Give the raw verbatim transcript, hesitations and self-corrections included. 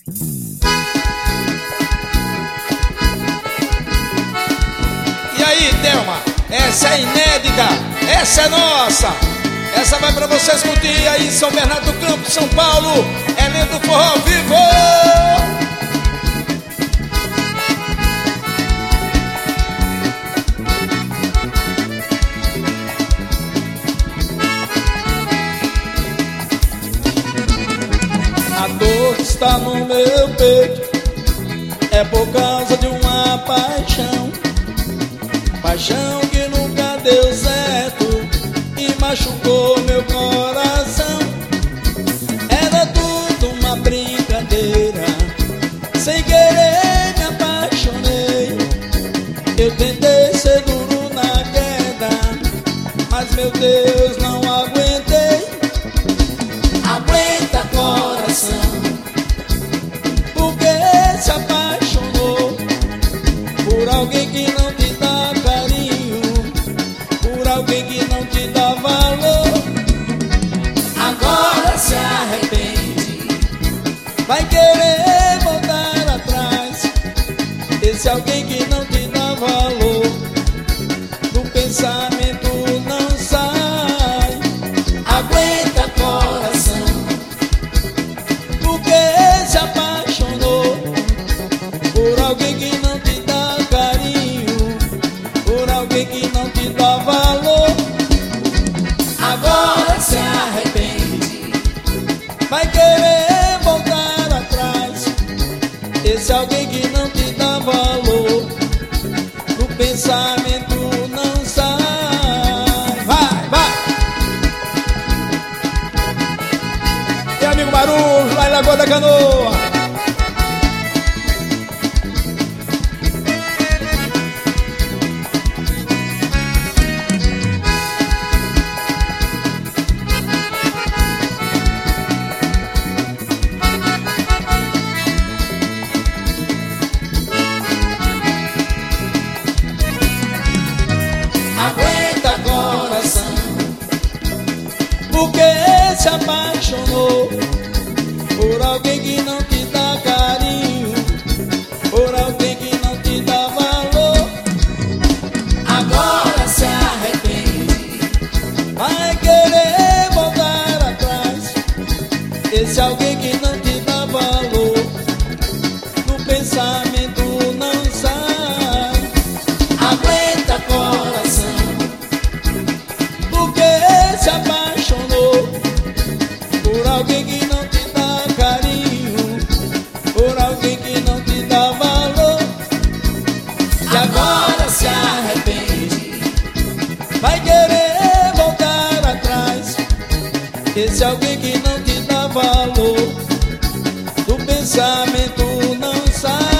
E aí, Thelma, essa é inédita, essa é nossa. Essa vai pra vocês curtir aí em São Bernardo do Campo, São Paulo. É lindo forró ao vivo. A dor que está no meu peito é por causa de uma paixão. Paixão que nunca deu certo e machucou meu coração. Era tudo uma brincadeira, sem querer me apaixonei. Eu tentei ser duro na queda, mas meu Deus, não aguentei. Aguenta, coração, porque se apaixonou por alguém que não te dá carinho, por alguém que não te dá valor. Agora se arrepende, vai querer voltar atrás. Esse alguém que não te dá valor, do pensamento não sai. Aguenta, coração, porque se apaixonou por alguém que não te dá carinho, por alguém que não te dá valor. Agora se arrepende, vai querer voltar atrás. Esse alguém que não te dá valor, do pensamento não sai. Vai, vai. E amigo Marujo, lá em Lagoa da Canoa. Aguenta, coração, porque se apaixonou por alguém que não te dá carinho, por alguém que não te dá valor. Agora se arrepende, vai querer voltar atrás. Esse alguém que não te dá valor, do pensamento não sai. Aguenta, coração, porque se apaixonou por alguém que não te dá carinho, por alguém que não te dá valor. E agora se arrepende, vai querer voltar atrás. Esse alguém que não te dá valor, do pensamento não sai.